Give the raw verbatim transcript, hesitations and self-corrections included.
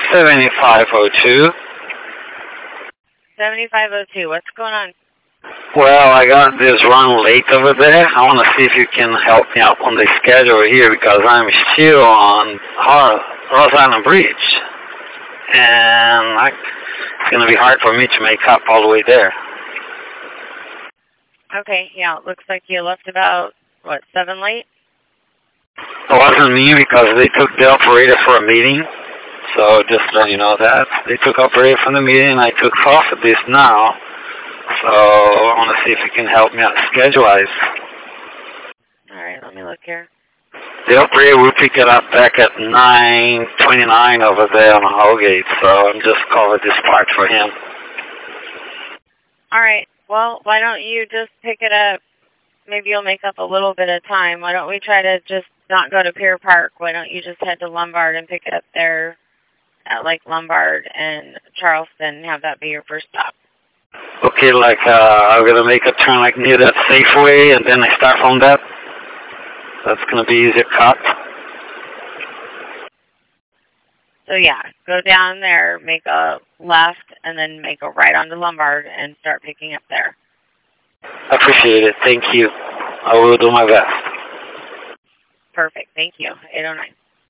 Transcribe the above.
seventy-five oh two. seventy-five oh two, what's going on? Well, I got this run late over there. I want to see if you can help me out on the schedule here because I'm still on Ross Island Bridge. And I, it's going to be hard for me to make up all the way there. Okay, yeah, it looks like you left about, what, seven late? It wasn't me because they took the operator for a meeting. So just let you know that. They took operator from the meeting and I took off at this now. So I want to see if you can help me out schedule-wise. All right, let me look here. The operator will pick it up back at nine twenty-nine over there on Hallgate, so I'm just calling this part for him. All right, well, why don't you just pick it up? Maybe you'll make up a little bit of time. Why don't we try to just not go to Pier Park? Why don't you just head to Lombard and pick it up there at, like, Lombard and Charleston and have that be your first stop? Okay, like, uh, I'm going to make a turn, like, near that Safeway, and then I start from that. That's going to be easier cut. So, yeah, go down there, make a left, and then make a right onto Lombard and start picking up there. I appreciate it. Thank you. I will do my best. Perfect. Thank you. eight oh nine.